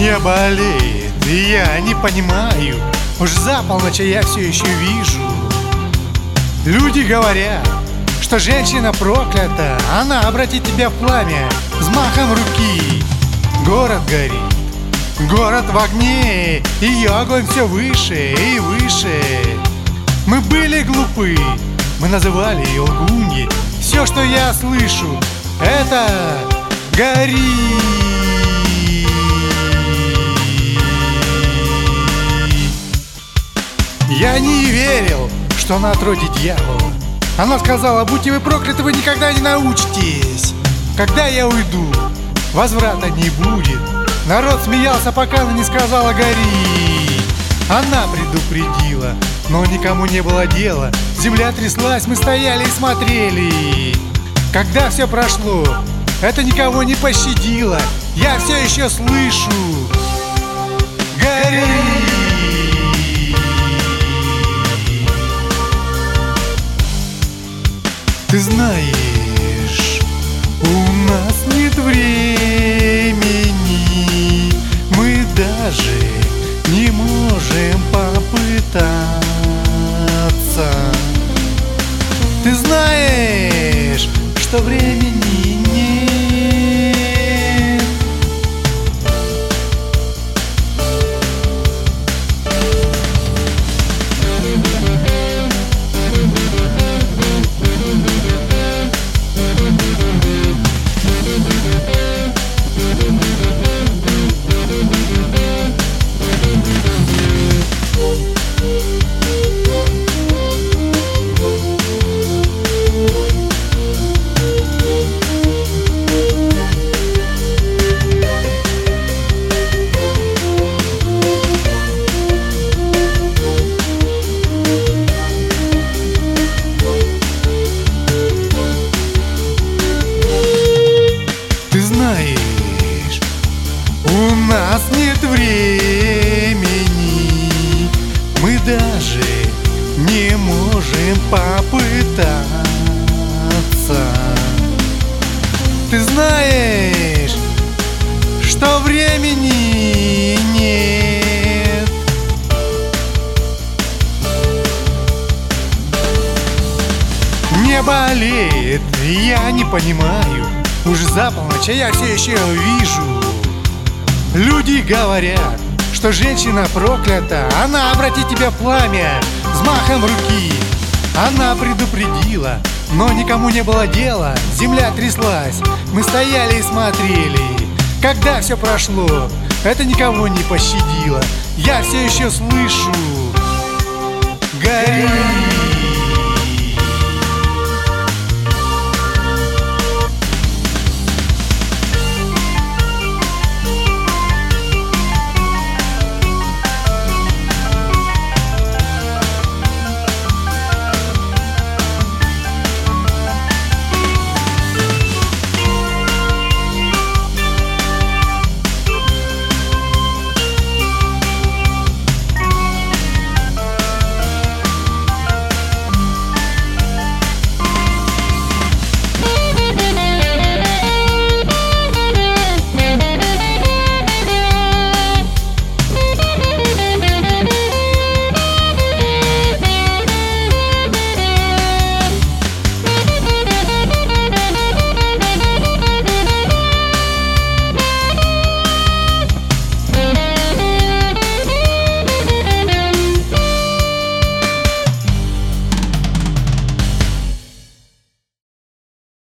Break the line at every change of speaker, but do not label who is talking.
Не болеет, и я не понимаю. Уж за полночь я все еще вижу. Люди говорят, что женщина проклята. Она обратит тебя в пламя взмахом руки. Город горит, город в огне, ее огонь все выше и выше. Мы были глупы, мы называли ее лгуньей. Все, что я слышу, это гори. Я не верил, что она от роди дьявола. Она сказала: будьте вы прокляты, вы никогда не научитесь. Когда я уйду, возврата не будет. Народ смеялся, пока она не сказала гори. Она предупредила, но никому не было дела. Земля тряслась, мы стояли и смотрели. Когда все прошло, это никого не пощадило. Я все еще слышу: гори. Ты знаешь, у нас нет времени, мы даже не можем попытаться. Ты знаешь, что времени нет. У нас нет времени, мы даже не можем попытаться. Ты знаешь, что времени нет. Не болеет, я не понимаю. Уж за полночь, а я все еще вижу. Люди говорят, что женщина проклята. Она обратит тебя в пламя взмахом руки. Она предупредила, но никому не было дела. Земля тряслась, мы стояли и смотрели. Когда все прошло, это никого не пощадило. Я все еще слышу: гори.